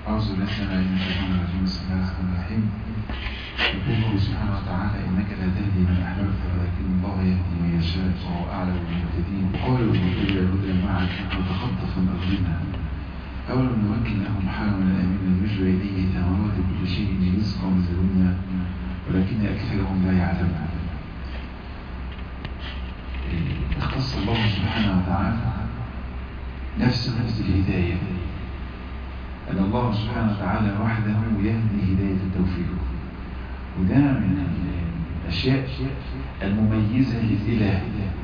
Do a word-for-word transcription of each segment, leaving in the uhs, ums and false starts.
أعوذ بالله من الشيطان الرجيم. بسم الله الرحمن الرحيم. يقول سبحانه وتعالى: إنك لا تهدي من أحببت ولكن الله يهدي من يشاء وهو أعلم بالمهتدين. قالوا اتبع الهدى معك وتخطف من أرضنا أولم نمكن لهم حرما آمنا يجري إليه ثمرات كل شيء رزقا من لدنا ولكن أكثرهم لا يعلمون. اختص الله سبحانه وتعالى نفس نفس الهداية، أن الله سبحانه وتعالى وحده يهدي هداية التوفيق، وده من الأشياء المميزة للإله.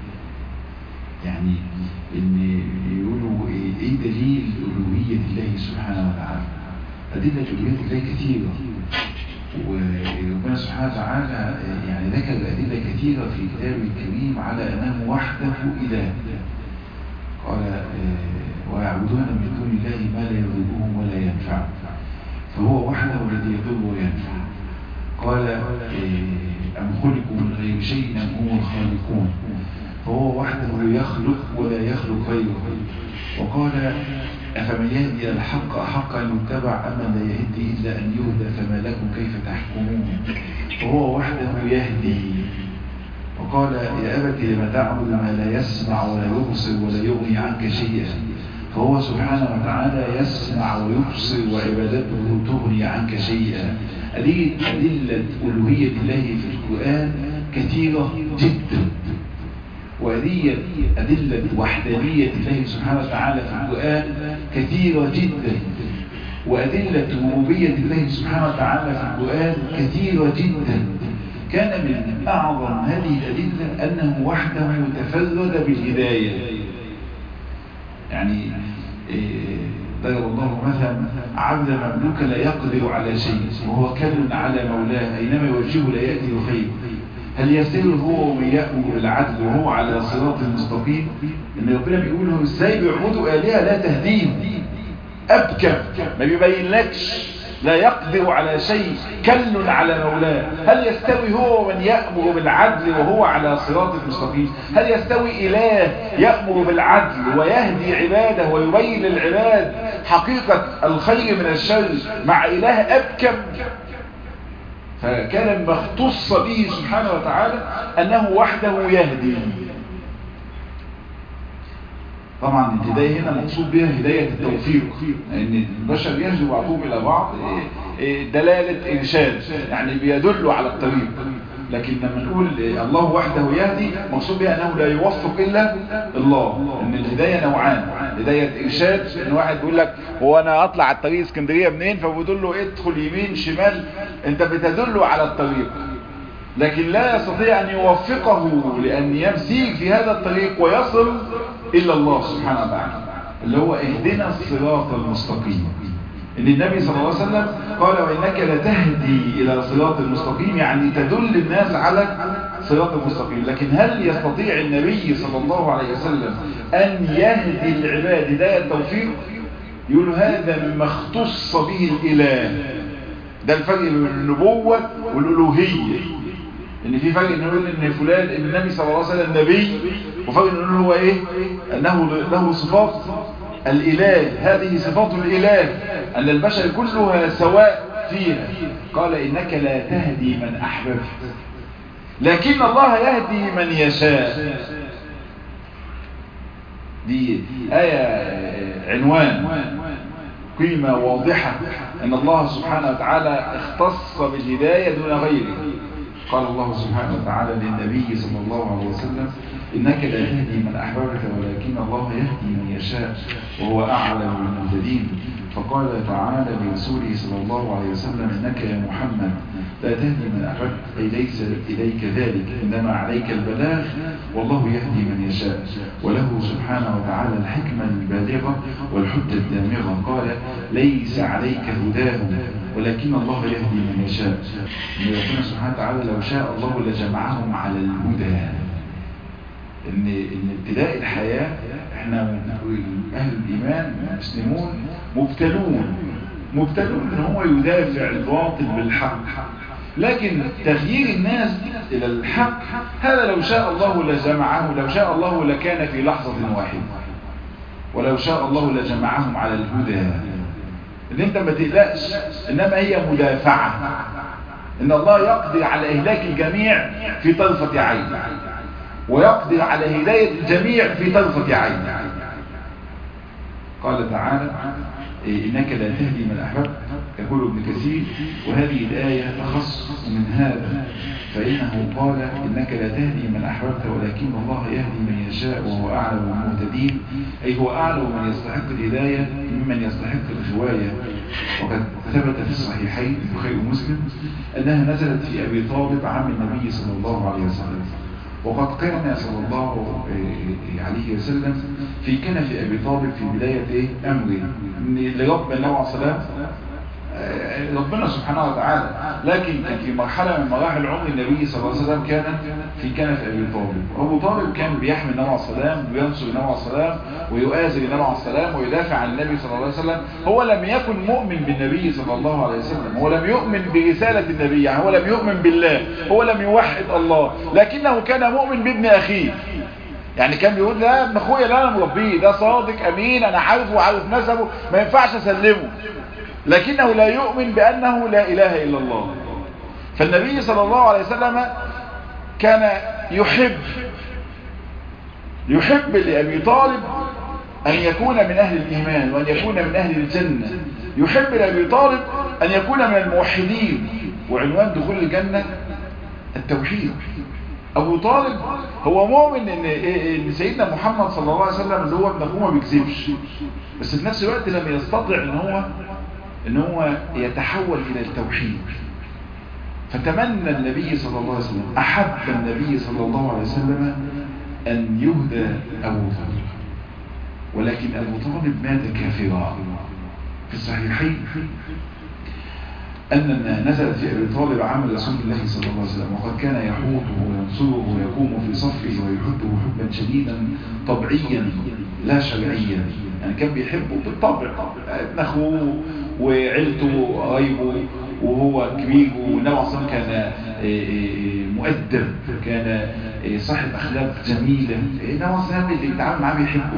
يعني إن يقولوا إيه دليل ألوهية الله سبحانه وتعالى؟ أدلة ألوهية الله كثيرة، وربنا سبحانه وتعالى يعني ذكر أدلة كثيرة في كتابه الكريم على أنه وحده إله. قال: ويعبدون من دون الله ما لا يضرهم ولا ينفعهم، فهو وحده الذي يضر وينفع. قال: أم خلقوا من غير شيء أم هم الخالقون، فهو وحده يخلق ولا يخلق غيره. وقال: أفمن يهدي الحق أحق أن يتبع أم لا يهدي إلا أن يهدى فما لكم كيف تحكمون، فهو وحده يهدي. وقال: يا أبت لم تعبد ما لا يسمع ولا يبصر ولا يغني عنك شيئا، فهو سبحانه وتعالى يسمع ويبصر وعبادته تغني عنك شيئا. أدلة ألوهية الله في القرآن كثيرة جدا، وهذه أدلة وحدانية الله سبحانه وتعالى في القرآن كثيرة جدا، وأدلة ربوبية الله سبحانه وتعالى في القرآن كثيرة جدا. كان من أعظم هذه الأدلة أنه وحده تفرد بالهداية. يعني ضرب الله مثلا عبد مملوكا لا يقدر على شيء وهو كل على مولاه أينما يوجهه لا يأتي الخير، هل يستوي هو ومن يأمر بالعدل وهو على صراط مستقيم؟ إن ربنا بيقول له إزاي بيعبدوا آلهة لا تهديهم، أبكم ما بيبينلكش، لا يقدر على شيء، كل على مولاه. هل يستوي هو ومن يأمر بالعدل وهو على صراط مستقيم؟ هل يستوي إله يأمر بالعدل ويهدي عباده ويبين للعباد حقيقة الخير من الشر مع إله أبكم؟ فكان ما اختص به سبحانه وتعالى أنه وحده يهدي. طبعا الهداية هنا مقصود بها هداية التوفيق، لأن البشر يهدوا بعضهم إلى بعض دلالة إرشاد، يعني بيدلوا على الطريق. لكن لما نقول الله وحده يهدي مقصود بها أنه لا يوفق إلا الله. إن الهداية نوعان: هداية إرشاد، إن واحد بيقول لك هو أنا أطلع على الطريق اسكندرية منين، فبيقول له ادخل يمين شمال، أنت بتدله على الطريق، لكن لا يستطيع أن يوفقه لأن يمسيك في هذا الطريق ويصل إلا الله سبحانه وتعالى، اللي هو اهدنا الصراط المستقيم. إن النبي صلى الله عليه وسلم قال: وإنك لتهدي إلى صراط المستقيم، يعني تدل الناس على صراط المستقيم. لكن هل يستطيع النبي صلى الله عليه وسلم أن يهدي العباد هداية التوفيق؟ يقول هذا مما اختص به الإله. ده الفرق بين النبوة والألوهية. ان في فرق نقول ان فلان ان النبي صلى الله عليه وسلم نبي، وفرق نقول هو ايه؟ انه له صفات الاله. هذه صفات الاله ان البشر كلها سواء فيها. قال: انك لا تهدي من احببت لكن الله يهدي من يشاء. دي آية عنوان قيمة واضحة ان الله سبحانه وتعالى اختص بالهداية دون غيره. قال الله سبحانه وتعالى للنبي صلى الله عليه وسلم: إنك لا تهدي من أحببت ولكن الله يهدي من يشاء وهو أعلم بالمهتدين. فقال تعالى لرسوله صلى الله عليه وسلم: إنك يا محمد لا تهدي من أحببت، أي ليس إليك ذلك، إنما عليك البلاغ والله يهدي من يشاء، وله سبحانه وتعالى الحكمة البالغة والحجة الدامغة. قال: ليس عليك هداهم ولكن الله يهدي من يشاء. ربنا سبحانه وتعالى لو شاء الله لجمعهم على الهدى. ان ان ابتداء الحياة احنا اهل الايمان المسلمون مبتلون مبتلون ان هو يدافع الباطل بالحق، لكن تغيير الناس الى الحق هذا لو شاء الله لجمعهم، لو شاء الله لكان في لحظة واحدة، ولو شاء الله لجمعهم على الهدى. ان انت ما تقلقش، انما هي مدافعة، ان الله يقدر على اهلاك الجميع في طرفة عين، ويقدر على هداية الجميع في طرفة عين. قال تعالى إنك لا تهدي من أحببت، يقول ابن كثير، وهذه الآية تخص من هذا، فإنه قال إنك لا تهدي من أحببت ولكن الله يهدي من يشاء وهو أعلم بالمهتدين، أي هو أعلم من يستحق الهداية ممن يستحق الغواية. وقد ثبت في الصحيحين البخاري ومسلم أنها نزلت في أبي طالب عم النبي صلى الله عليه وسلم، وقد كان صلى الله عليه وسلم في كنف أبي طالب في بداية أمره لرب الله وسلام ربنا سبحانه وتعالى، لكن في مرحلة من مراحل عمر النبي صلى الله عليه وسلم كان في كنف أبي طالب. أبو طالب كان بيحمي النبي عليه السلام وينصر النبي عليه السلام ويؤازر النبي عليه السلام ويدافع عن النبي صلى الله عليه وسلم. هو لم يكن مؤمن بالنبي صلى الله عليه وسلم، هو لم يؤمن برسالة النبي، يعني هو لم يؤمن بالله، هو لم يوحد الله، لكنه كان مؤمن بابن أخيه. يعني كان بيقول لا ابن اخويا لا انا مربيه، ده صادق امين انا عارفه وعارف نسبه ما ينفعش اسلمه، لكنه لا يؤمن بانه لا اله الا الله. فالنبي صلى الله عليه وسلم كان يحب يحب لأبي طالب أن يكون من أهل الإيمان وأن يكون من أهل الجنة، يحب لأبي طالب أن يكون من الموحدين، وعنوان دخول الجنة التوحيد. أبو طالب هو مؤمن إن, إن سيدنا محمد صلى الله عليه وسلم اللي هو ابن أخوه ما بيكذبش، بس في نفس الوقت لم يستطع إن هو إن هو يتحول إلى التوحيد. فتمنى النبي صلى الله عليه وسلم، أحب النبي صلى الله عليه وسلم أن يهدى أبو طالب، ولكن أبو طالب مات كافرا. في الصحيحين أن نزلت في أبي طالب عمل رسول الله صلى الله عليه وسلم، وقد كان يحوطه وينصره ويقوم في صفه ويحبه حبا شديدا طبعيا لا شرعيا، يعني كان بيحبه بالطبع، ابن أخوه وعيلته وقرايبه وهو كبير، والنبي صلى الله عليه وسلم كان مؤدب، كان صاحب أخلاق جميلة، النبي صلى الله عليه وسلم اللي يتعامل معاه بيحبه.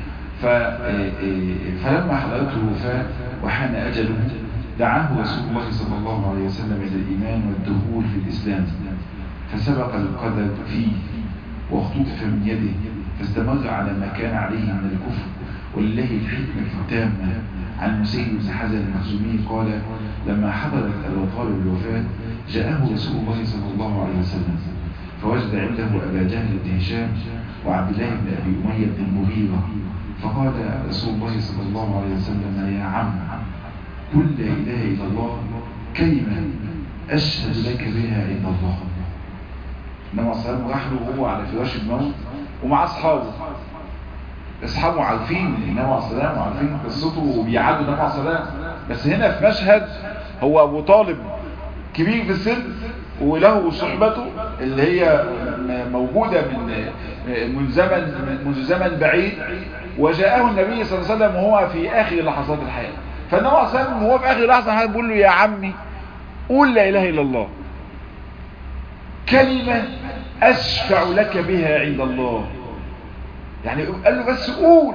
فلما حضرته الوفاة وحان أجله دعاه رسول الله صلى الله عليه وسلم إلى الإيمان والدخول في الإسلام، فسبق القدر فيه واختطف من يده فاستمر على ما كان عليه من الكفر. ولله الحكمة التامة. عن مسيد بن حزن المخزومي قال لما حضرت أبا طالب الوفاة جاءه رسول الله صلى الله عليه وسلم فوجد عنده أبا جهل بن هشام وعبد الله بن أبي أمية بن المغيرة، فقال رسول الله صلى الله عليه وسلم يا عم قل لا إله إلا الله كلمة أشهد لك بها عند الله. إنما الصلاة راح له وهو على فراش الموت ومع أصحابه، أصحابه عارفين النبي عليه السلام وعارفين قصته وبيعادوا النبي عليه السلام، بس هنا في مشهد هو أبو طالب كبير في السن وله صحبته اللي هي موجودة من من زمن منذ زمن بعيد، وجاءه النبي صلى الله عليه وسلم وهو في آخر لحظات الحياة. فالنبي صلى الله عليه وسلم وهو في آخر لحظة بيقول له يا عمي قول لا إله إلا الله كلمة أشفع لك بها عند الله. يعني قال له بس قول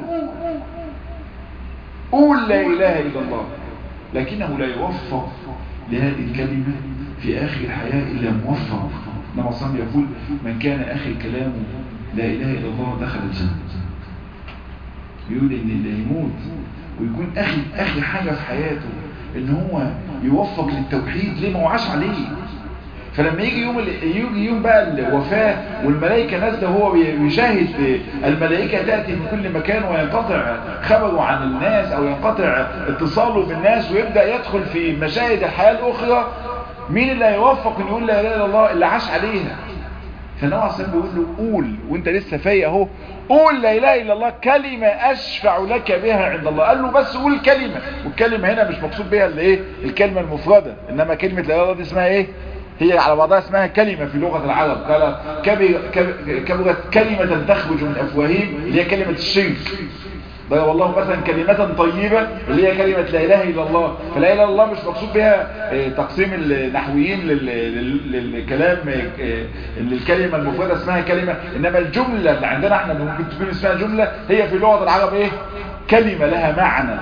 قول لا إله إلا الله، لكنه لا يوفق لهذه الكلمة في آخر الحياة إلا موفق. إنما صلى يقول من كان آخر كلامه لا إله إلا الله دخل الجنة. يقول إن اللي يموت ويكون آخر آخر حاجة في حياته إن هو يوفق للتوحيد ليه ما وعاش عليه. فلما يجي يوم يجي يوم بقى الوفاة والملائكة نازلة وهو بيشاهد الملائكة تأتي من كل مكان وينقطع خبره عن الناس أو ينقطع اتصاله بالناس ويبدأ يدخل في مشاهد الحياة الأخرى، مين اللي هيوفق إن يقول لا إله إلا الله؟ اللي عاش عليها. فالنبي عليه الصلاة والسلام بيقول له قول وانت لسه فايق اهو، قول لا اله الا الله كلمة اشفع لك بها عند الله. قال له بس قول كلمة، والكلمة هنا مش مقصود بها اللي ايه الكلمة المفردة، انما كلمة لا اله الا الله دي اسمها ايه؟ هي على بعضها اسمها كلمة في لغة العرب. قال كبرت كلمة تخرج من افواههم اللي هي كلمة الشرك. ضرب الله مثلا كلمة طيبة اللي هي كلمة لا إله إلا الله. فلا إله إلا الله مش مقصود بها تقسيم النحويين للكلام اللي الكلمة المفردة اسمها كلمة، إنما الجملة اللي عندنا احنا ممكن تكون اسمها جملة هي في لغة العرب ايه؟ كلمة لها معنى.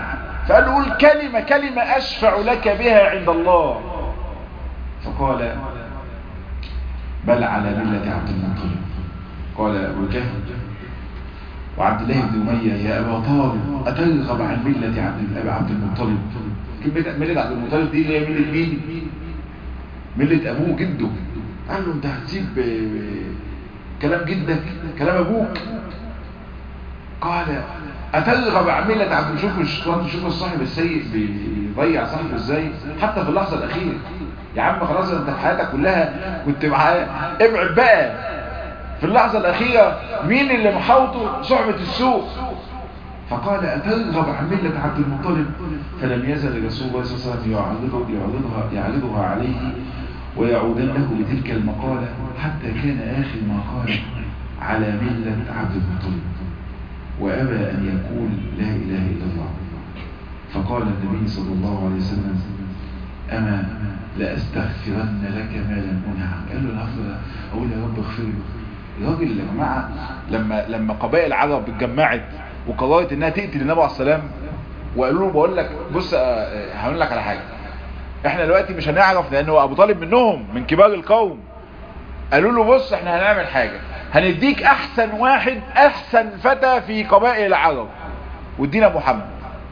فقال له قول كلمة كلمة أشفع لك بها عند الله. فقال بل على ملة عبد المطلب. قال أبو جهل وعبد الله بن أمية يا أبا طالب أترغب عن ملة عبد عبد المطلب. كلمة ملة عبد المطلب دي اللي هي ملة مين؟ ملة أبوه جده. قال له أنت هتسيب كلام جدك كلام أبوك؟ قال أترغب عن ملة عبد المطلب. شوفوا الشيطان، شوفوا الصاحب السيء بيضيع صاحبه ازاي حتى في اللحظة الأخيرة. يا عم خلاص انت في حياتك كلها كنت معاه، ابعد بقى في اللحظة الأخيرة مين اللي محاوطه؟ صحبة السوء. فقال أترغب عن ملة عبد المطلب. فلم يزل رسول الله صلى الله عليه وسلم يعرضها, يعرضها, يعرضها عليه ويعودن له بتلك المقالة حتى كان آخر ما قال على ملة عبد المطلب وأبى أن يقول لا إله إلا الله. فقال النبي صلى الله عليه وسلم أما لأستغفرن لك ما لم أنه عنك. قال له الأفضل أقول يا رب اغفر لي. الراجل يا جماعة لما لما قبائل العرب اتجمعت وقررت انها تقتل النبي عليه السلام وقالوا له بقول لك بص هقول لك على حاجه، احنا دلوقتي مش هنعرف لانه ابو طالب منهم من كبار القوم. قالوا له بص احنا هنعمل حاجه، هنديك احسن واحد احسن فتى في قبائل العرب وادينا محمد.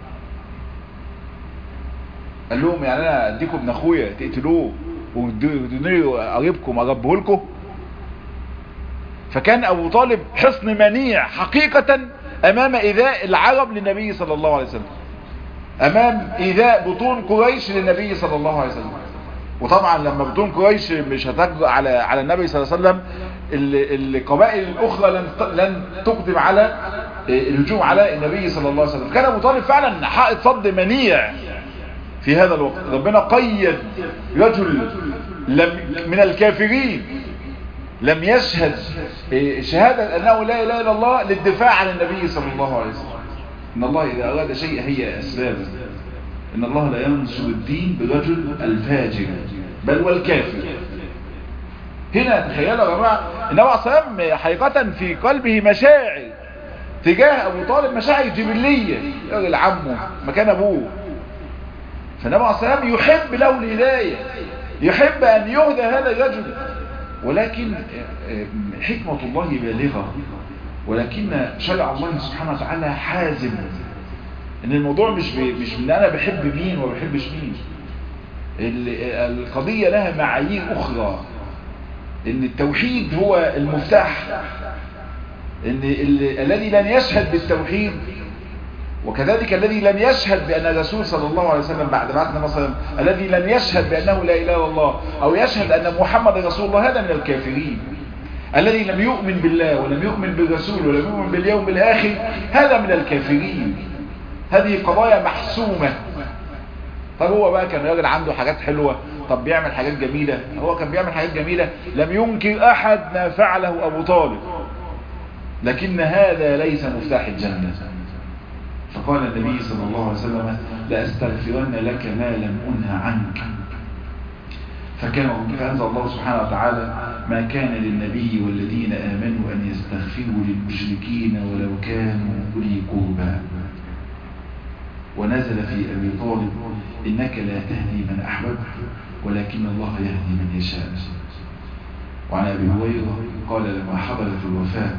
قال لهم يعني انا اديكم ابن اخويا تقتلوه وتدوني قريبكم اربه لكم؟ فكان ابو طالب حصن منيع حقيقة امام ايذاء العرب للنبي صلى الله عليه وسلم، امام ايذاء بطون قريش للنبي صلى الله عليه وسلم. وطبعا لما بطون قريش مش هتجرأ على على النبي صلى الله عليه وسلم، القبائل الاخرى لن لن تقدم على الهجوم على النبي صلى الله عليه وسلم. كان ابو طالب فعلا حائط صد منيع في هذا الوقت. ربنا قيد رجل لم من الكافرين لم يشهد شهادة أنه لا إله إلا الله للدفاع عن النبي صلى الله عليه وسلم. إن الله إذا أراد شيء هي أسبابه. إن الله لا ينصر الدين برجل الفاجر بل والكافر. هنا تخيلوا يا جماعة النبي عليه الصلاة والسلام حقيقة في قلبه مشاعر تجاه أبو طالب، مشاعر جبلية، راجل عمه مكان أبوه. فالنبي عليه الصلاة والسلام يحب له الهداية، يحب أن يهدى هذا الرجل، ولكن حكمة الله بالغة، ولكن شرع الله سبحانه وتعالى حازم. ان الموضوع مش مش ان انا بحب مين وما بحبش مين، القضية لها معايير اخرى. ان التوحيد هو المفتاح، ان الذي لن يشهد بالتوحيد وكذلك الذي لم يشهد بأن الرسول صلى الله عليه وسلم بعد بعثنا مثلا الذي لم يشهد بأنه لا إله إلا الله أو يشهد أن محمد رسول الله هذا من الكافرين. الذي لم يؤمن بالله ولم يؤمن بالرسول ولم يؤمن باليوم الآخر هذا من الكافرين. هذه قضايا محسومة. طب هو بقى كان راجل عنده حاجات حلوة، طب بيعمل حاجات جميلة، هو كان بيعمل حاجات جميلة لم ينكر أحد ما فعله أبو طالب، لكن هذا ليس مفتاح الجنة. فقال النبي صلى الله عليه وسلم لأستغفرن لك ما لم أنه عنك. فكان فأنزل الله سبحانه وتعالى ما كان للنبي والذين آمنوا أن يستغفروا للمشركين ولو كانوا أولي قربى. ونزل في أبي طالب إنك لا تهدي من أحببت ولكن الله يهدي من يشاء. وعن أبي هريرة قال لما حضرت الوفاة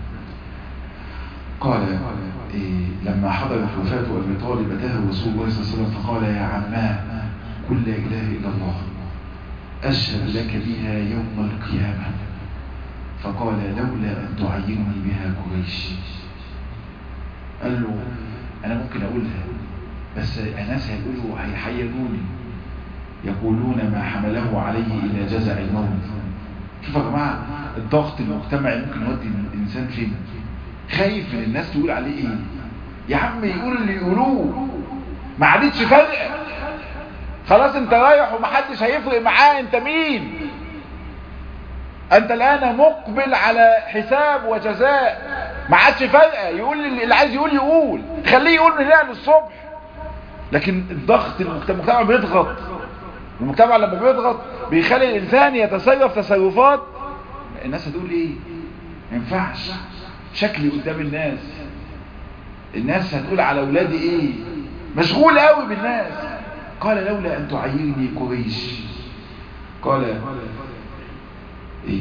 قال إيه لما حضرت وفاة أبي طالب أتاه رسول الله صلى الله عليه وسلم فقال يا عماه قل لا إله إلا الله أشهد لك بها يوم القيامة. فقال لولا أن تعيرني بها قريش. قال له أنا ممكن أقولها بس الناس هيقولوا هيحيروني يقولون ما حمله عليه إلى جزع الموت. شوفوا يا جماعة الضغط المجتمعي ممكن يودي الإنسان فين. خايف من الناس تقول عليه ايه. يا عم يقول اللي يقولوه ما عادتش فارقه، خلاص انت رايح ومحدش هيفرق معاه انت مين. انت الان مقبل على حساب وجزاء، ما عادش فارقه. يقول اللي عايز يقول يقول، خليه يقول من هنا للصبح. لكن الضغط المجتمع بيضغط، المجتمع لما بيضغط بيخلي الانسان يتصرف تصرفات الناس هتقول ايه. ما ينفعش شكلي قدام الناس، الناس هتقول على اولادي ايه، مشغول قوي بالناس. قال لولا أن تعيرني قريش. قال إيه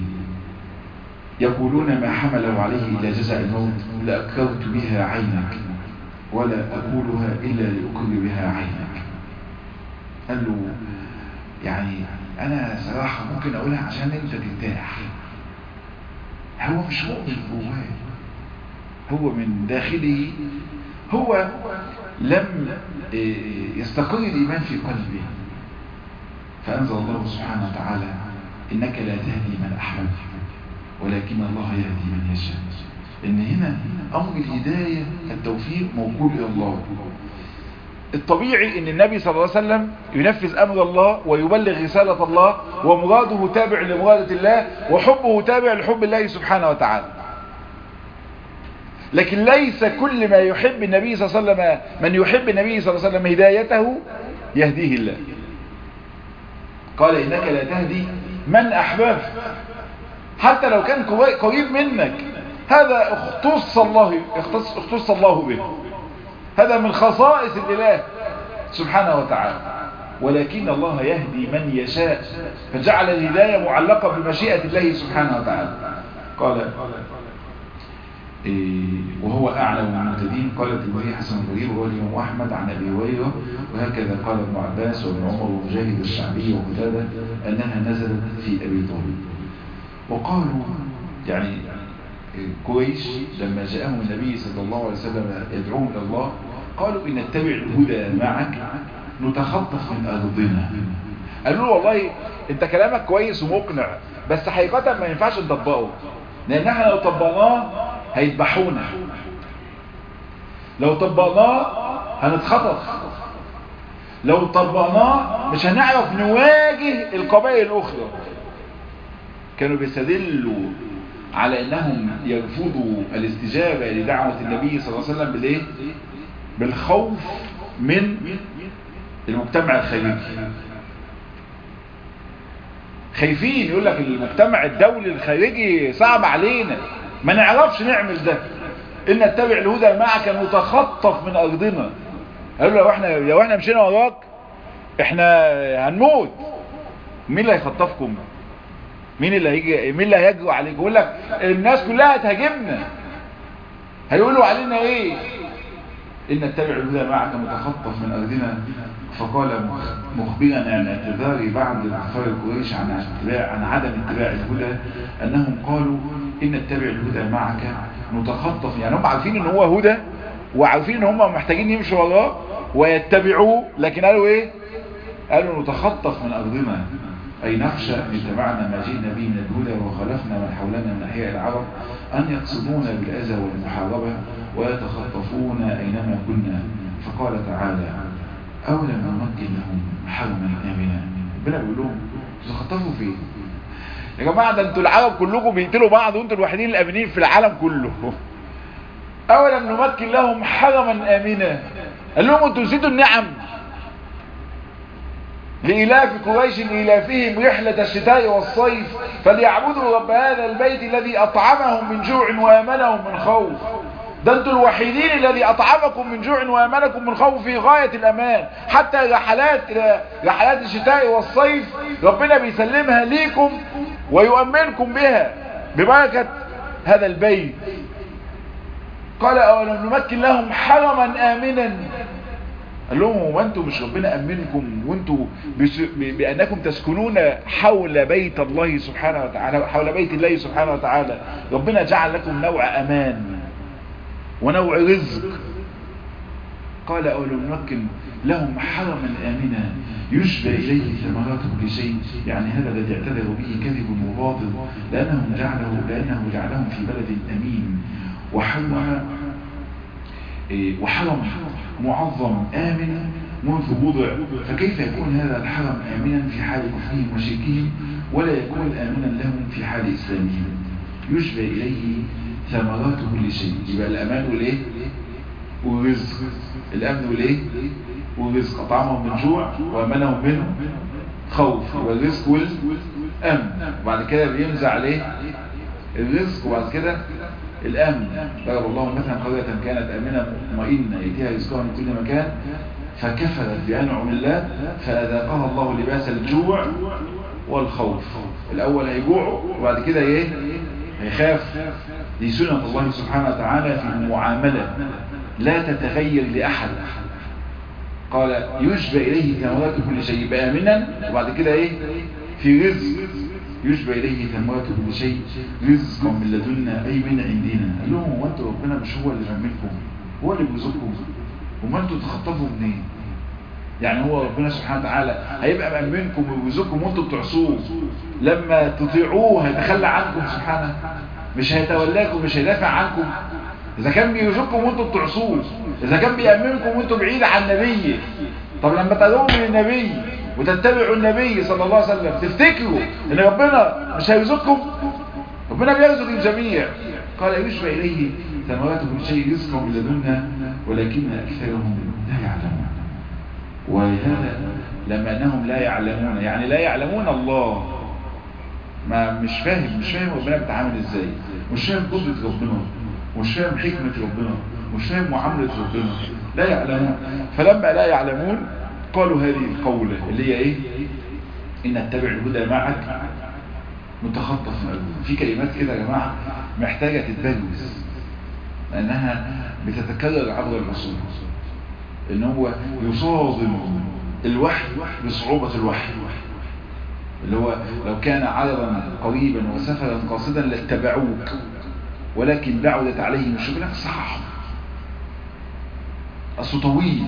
يقولون ما حمله عليه إلى جزع الموت لأكررت بها عينك ولا أقولها إلا لأكر بها عينك. قال له يعني أنا صراحة ممكن أقولها عشان أنت ترتاح. هو مش مؤمن جواه، هو من داخله هو لم يستقر الإيمان في قلبه. فأنزل الله سبحانه وتعالى إنك لا تهدي من أحببت ولكن الله يهدي من يشاء. إن هنا أمر الهداية التوفيق موكول إلى الله. الطبيعي إن النبي صلى الله عليه وسلم ينفذ أمر الله ويبلغ رسالة الله، ومراده تابع لمرادة الله، وحبه تابع لحب الله سبحانه وتعالى. لكن ليس كل ما يحب النبي صلى الله عليه وسلم، من يحب النبي صلى الله عليه وسلم هدايته يهديه الله. قال إنك لا تهدي من أحببت، حتى لو كان قريب منك، هذا اختص الله اختص, اختص الله به، هذا من خصائص الإله سبحانه وتعالى. ولكن الله يهدي من يشاء، فجعل الهداية معلقة بمشيئة الله سبحانه وتعالى. قال إيه وهو أعلم المهتدين. قال الترمذي حسن غريب وهو الإمام أحمد عن أبي هريرة، وهكذا قال ابن عباس وابن عمر ومجاهد الشعبي وقتادة أنها نزلت في أبي طالب. وقالوا يعني قريش لما جاءهم النبي صلى الله عليه وسلم يدعوهم إلى الله قالوا إن نتبع الهدى معك نتخطف من أرضنا. قالوا له والله انت كلامك كويس ومقنع، بس حقيقة ما ينفعش نطبقه، لأن احنا لو طبقناه هيذبحونا، لو طبقناه هنتخطف، لو طبقناه مش هنعرف نواجه القبائل الأخرى. كانوا بيستدلوا على انهم يرفضوا الاستجابة لدعوة النبي صلى الله عليه وسلم بالايه؟ بالخوف من المجتمع الخارجي. خايفين، يقول لك المجتمع الدولي الخارجي صعب علينا، ما نعرفش نعمل ده. ان نتبع الهدى معك نتخطف من ارضنا. قالوا لو احنا لو احنا مشينا وراك احنا هنموت. مين اللي هيخطفكم؟ مين اللي هيجي؟ مين اللي هيجروا عليك؟ يقول لك الناس كلها هتهاجمنا، هيقولوا علينا ايه؟ ان نتبع الهدى معك متخطف من ارضنا. فقال مخبرا عن اعتذار بعض كفار قريش عن اتباع عن عدم اتباع الهدى انهم قالوا ان نتبع الهدى معك نتخطف. يعني هم عارفين ان هو هدى وعارفين ان هم محتاجين يمشوا وراه ويتبعوه، لكن قالوا ايه؟ قالوا نتخطف من ارضنا، أي نخشى أن اتبعنا ما جئنا به من الهدى وخلفنا من حولنا من أحياء العرب أن يقصدونا بالأذى والمحاربة ويتخطفون أينما كنا. فقال تعالى أولم نمكن لهم حرما آمنا. ربنا بيقول لهم تتخطفوا فين؟ يا جماعة ده انتوا العرب كلكم بيقتلوا بعض وانتوا الوحيدين الآمنين في العالم كله. أولم نمكن لهم حرما آمنا. قال لهم انتوا نسيتوا النعم. لإلاف قريش إلافهم رحلة الشتاء والصيف فليعبدوا رب هذا البيت الذي أطعمهم من جوع وآمنهم من خوف. ده انتوا الوحيدين الذي أطعمكم من جوع وآمنكم من خوف في غاية الأمان. حتى رحلات رحلات الشتاء والصيف ربنا بيسلمها ليكم ويؤمنكم بها ببركة هذا البيت. قال أولم نمكن لهم حرما آمنا. قال لهم هو انتم مش ربنا أمنكم وانتم بأنكم تسكنون حول بيت الله سبحانه وتعالى، حول بيت الله سبحانه وتعالى ربنا جعل لكم نوع أمان ونوع رزق. قال أولم نمكن لهم حرما آمنا يشبه إليه ثمرات كل شيء. يعني هذا الذي اعتذروا به كذب وباطل، لأنهم جعله لأنه جعلهم في بلد أمين وحرم وحرم معظم آمن منذ وضع. فكيف يكون هذا الحرم آمنا في حال كفرهم وشركهم ولا يكون آمنا لهم في حال إسلامهم؟ يشبه إليه ثمرات كل شيء. يبقى الأمان والإيه؟ والرزق. الأمن والإيه؟ والرزق. أطعمهم من جوع وأمنهم منه خوف. والرزق والأمن. وبعد كده بينزع عليه الرزق وبعد كده الامن. ضرب الله مثلا قرية كانت امنة مطمئنة يأتيها رزقها من كل مكان فكفرت بأنعم الله فأذاقها الله لباس الجوع والخوف. الأول هيجوعوا وبعد كده ايه هيخاف. دي سنة الله سبحانه وتعالى في المعاملة لا تتغير لأحد. قال يشبه إليه ثمرات كل شيء بقى منا وبعد كده ايه في رزق. يشبه إليه ثمرات كل شيء رزقا من لدنا أي من عندنا. قال لهم هو انتوا ربنا مش هو اللي مملكم هو اللي بيرزقكم وما انتوا تخطفوا منين؟ يعني هو ربنا سبحانه وتعالى هيبقى مأمنكم ويرزقكم وانتوا بتعصوه لما تطيعوه هيتخلى عنكم سبحانه؟ مش هيتولاكم مش هيدافع عنكم؟ اذا كان بيرزقكم وانتوا بتعصوه اذا كان بيأمنكم وانتوا بعيد عن نبيه طب لما تدعوا من النبي وتتبعوا النبي صلى الله عليه وسلم تفتكروا ان ربنا مش هيرزقكم؟ ربنا بيرزق الجميع. قال يشبه إليه ثمرات كل شيء رزقا من لدنا ولكن أكثرهم لا يعلمون. ولهذا لما أنهم لا يعلمون يعني لا يعلمون الله ما مش فاهم مش فاهم ربنا بيتعامل ازاي مش فاهم قدرة ربنا مش فاهم حكمة ربنا مش فاهم معاملة ربنا لا يعلمون. فلما لا يعلمون قالوا هذه القولة اللي هي ايه إن اتبع الهدى معك متخطف. في كلمات كده يا جماعة محتاجة تتدرس لأنها بتتكرر عبر العصور إن هو يصادم الوحي بصعوبة الوحي اللي هو لو كان عرضا قريبا وسفرا قاصدا لاتبعوك ولكن بعدت عليهم الشبهة صح أصله طويل.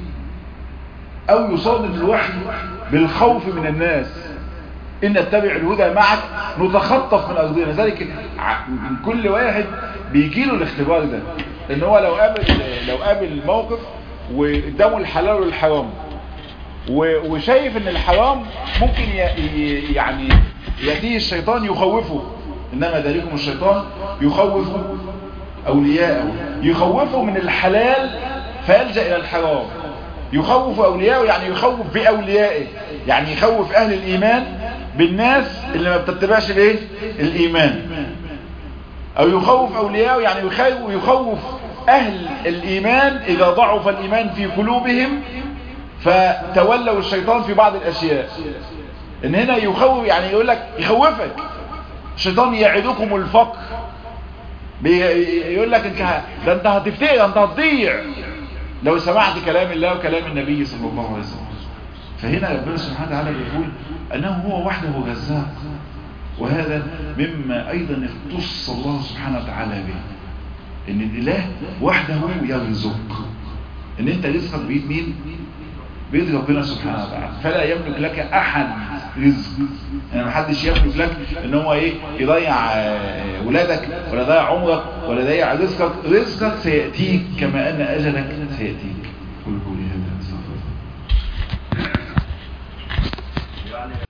أو يصادم الوحي بالخوف من الناس إن اتبع الهدى معك نتخطف من أرضنا. ذلك من كل واحد بيجيله الاختبار ده إن هو لو قابل لو قابل الموقف وقدامه الحلال والحرام وشايف إن الحرام ممكن يعني يأتيه الشيطان يخوفه إنما ذلكم الشيطان يخوف أولياءه يخوفه من الحلال فيلجأ إلى الحرام. يخوف أولياءه يعني يخوف بأوليائه يعني يخوف أهل الإيمان بالناس اللي ما بتتبعش الايه الإيمان. أو يخوف أولياءه يعني يخوف أهل الإيمان إذا ضعف الإيمان في قلوبهم فتولوا الشيطان في بعض الأشياء. إن هنا يخوف يعني يقول لك يخوفك الشيطان يعدكم الفقر يقول لك ده انت هتفتقر ده انت هتضيع لو سمعت كلام الله وكلام النبي صلى الله عليه وسلم. فهنا ربنا سبحانه وتعالى يقول أنه هو وحده رزاق وهذا مما أيضا اختص الله سبحانه وتعالى به إن الإله وحده يرزق. إن أنت رزقك بيد مين؟ بيد ربنا سبحانه وتعالى. فلا يملك لك أحد رزق يعني محدش يملك لك إن هو إيه يضيع ولادك ولا يضيع عمرك ولا يضيع رزقك. رزقك سيأتيك كما أن أجلك سيأتيك.